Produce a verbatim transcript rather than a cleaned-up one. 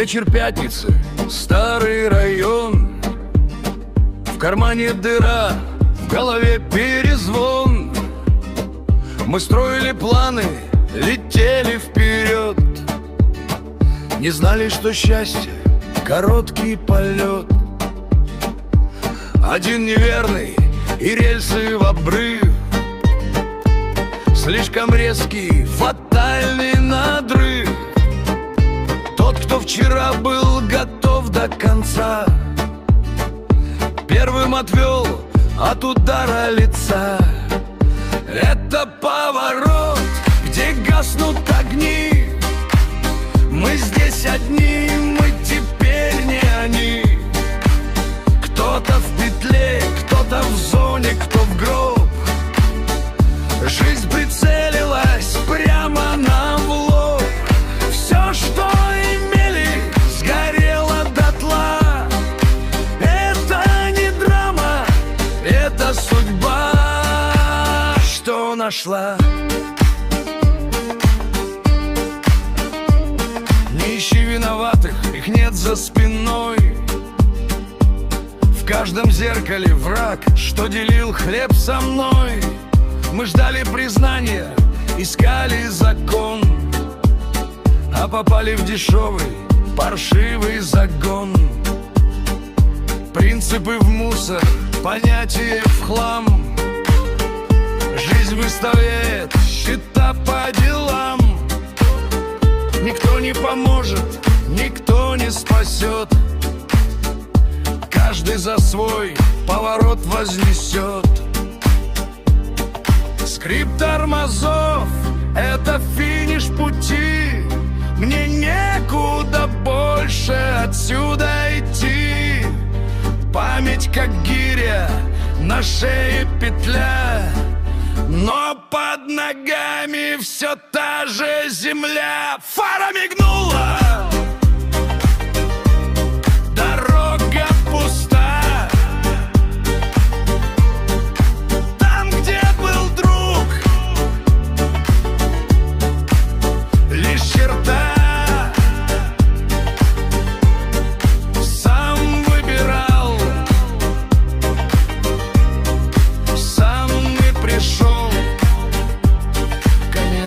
Вечер пятницы, старый район. В кармане дыра, в голове перезвон. Мы строили планы, летели вперед. Не знали, что счастье — короткий полет. Один неверный и рельсы в обрыв. Слишком резкий, фатальный надрыв. Тот, кто вчера был готов до конца, первым отвел от удара лица. Это поворот, где гаснут огни. Мы здесь одни, мы теперь не они. Кто-то в петле, кто-то в зоне, кто в гроб. Жизнь прицелилась прямо нам в лоб. Все, что имели, сгорело дотла. Это не драма, это судьба, что нашла. Не ищи виноватых, их нет за спиной. В каждом зеркале враг, что делил хлеб со мной. Мы ждали признания, искали закон, а попали в дешевый, паршивый загон. Принципы в мусор, понятия в хлам. Жизнь выставляет счета по делам. Никто не поможет, никто не спасет. Каждый за свой поворот вознесет. Скрип тормозов — это финиш пути. Мне некуда больше отсюда идти. Память как гиря, на шее петля. Но под ногами все та же земля. Фара мигнула,